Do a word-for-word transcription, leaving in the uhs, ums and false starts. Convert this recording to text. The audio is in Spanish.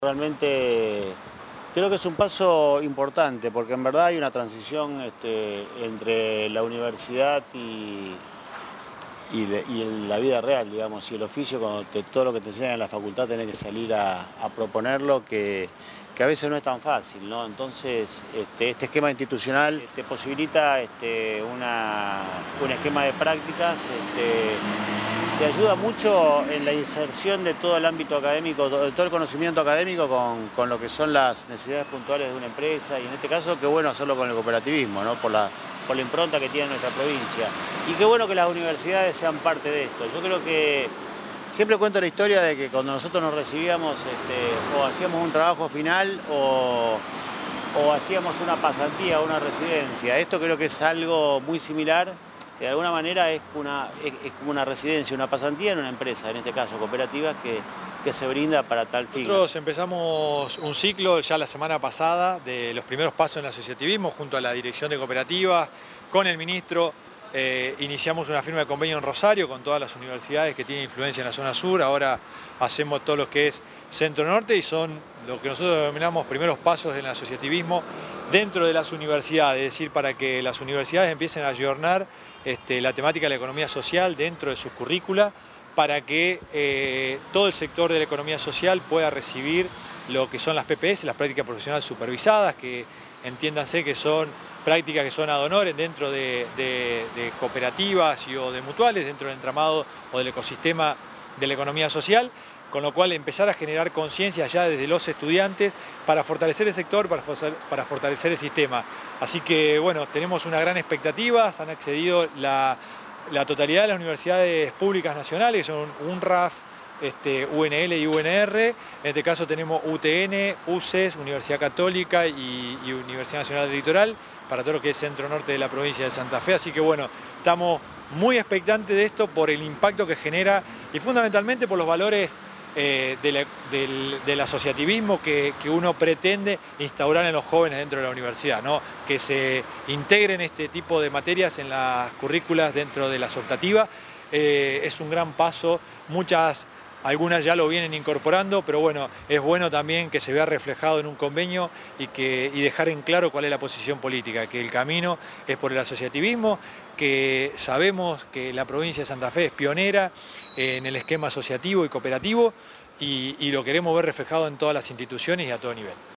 Realmente creo que es un paso importante porque en verdad hay una transición este, entre la universidad y, y, le, y la vida real, digamos, y el oficio, cuando te, todo lo que te enseñan en la facultad tenés que salir a, a proponerlo, que, que a veces no es tan fácil, ¿no? Entonces, este, este esquema institucional te posibilita este, una, un esquema de prácticas, este, te ayuda mucho en la inserción de todo el ámbito académico, de todo el conocimiento académico con, con lo que son las necesidades puntuales de una empresa, y en este caso qué bueno hacerlo con el cooperativismo, ¿no? Por la, por la impronta que tiene nuestra provincia. Y qué bueno que las universidades sean parte de esto. Yo creo que siempre cuento la historia de que cuando nosotros nos recibíamos este, o hacíamos un trabajo final o, o hacíamos una pasantía o una residencia. Esto creo que es algo muy similar. De alguna manera es, una, es, es como una residencia, una pasantía en una empresa, en este caso cooperativa, que, que se brinda para tal fin. Nosotros empezamos un ciclo ya la semana pasada de los primeros pasos en el asociativismo junto a la dirección de cooperativas, con el ministro. Eh, iniciamos una firma de convenio en Rosario con todas las universidades que tienen influencia en la zona sur. Ahora hacemos todo lo que es centro norte y son lo que nosotros denominamos primeros pasos en el asociativismo dentro de las universidades, es decir, para que las universidades empiecen a ayornar este, la temática de la economía social dentro de sus currícula, para que eh, todo el sector de la economía social pueda recibir lo que son las P P S, las prácticas profesionales supervisadas, que entiéndanse que son prácticas que son ad honorem dentro de, de, de cooperativas y, o de mutuales, dentro del entramado o del ecosistema de la economía social, con lo cual empezar a generar conciencia ya desde los estudiantes para fortalecer el sector, para, para fortalecer el sistema. Así que bueno, tenemos una gran expectativa, han accedido la, la totalidad de las universidades públicas nacionales, son UNRAF, este, U N L y U N R, en este caso tenemos U T N, U C E S, Universidad Católica y, y Universidad Nacional del Litoral, para todo lo que es centro norte de la provincia de Santa Fe, así que bueno, estamos muy expectantes de esto por el impacto que genera y fundamentalmente por los valores Eh, de la, del, del asociativismo que, que uno pretende instaurar en los jóvenes dentro de la universidad, ¿no? Que se integren este tipo de materias en las currículas dentro de las optativas. Eh, es un gran paso, muchas, algunas ya lo vienen incorporando, pero bueno, es bueno también que se vea reflejado en un convenio y, que, y dejar en claro cuál es la posición política, que el camino es por el asociativismo, que sabemos que la provincia de Santa Fe es pionera en el esquema asociativo y cooperativo y, y lo queremos ver reflejado en todas las instituciones y a todo nivel.